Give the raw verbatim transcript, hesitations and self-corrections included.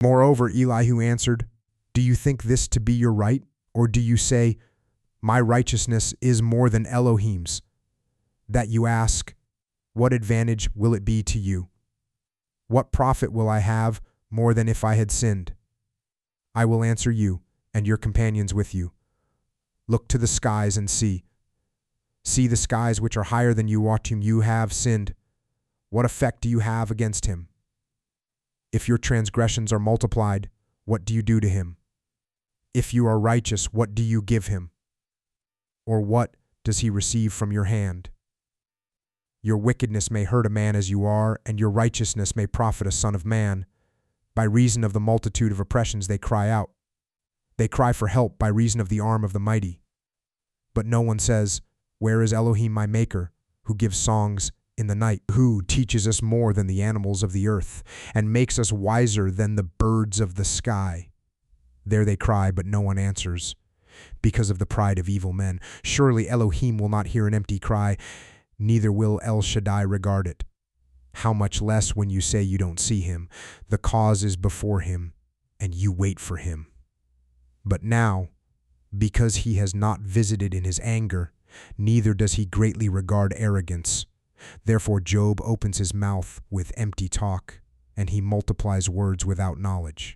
Moreover, Elihu answered, "Do you think this to be your right? Or do you say, my righteousness is more than Elohim's? That you ask, what advantage will it be to you? What profit will I have more than if I had sinned? I will answer you, and your companions with you. Look to the skies and see. See the skies which are higher than you, what whom you have sinned. What effect do you have against him? If your transgressions are multiplied, what do you do to him? If you are righteous, what do you give him? Or what does he receive from your hand? Your wickedness may hurt a man as you are, and your righteousness may profit a son of man. By reason of the multitude of oppressions they cry out. They cry for help by reason of the arm of the mighty. But no one says, where is Elohim my maker, who gives songs in the night, who teaches us more than the animals of the earth, and makes us wiser than the birds of the sky? There they cry, but no one answers, because of the pride of evil men. Surely Elohim will not hear an empty cry, neither will El Shaddai regard it. How much less when you say you don't see him? The cause is before him, and you wait for him. But now, because he has not visited in his anger, neither does he greatly regard arrogance. Therefore Job opens his mouth with empty talk, and he multiplies words without knowledge.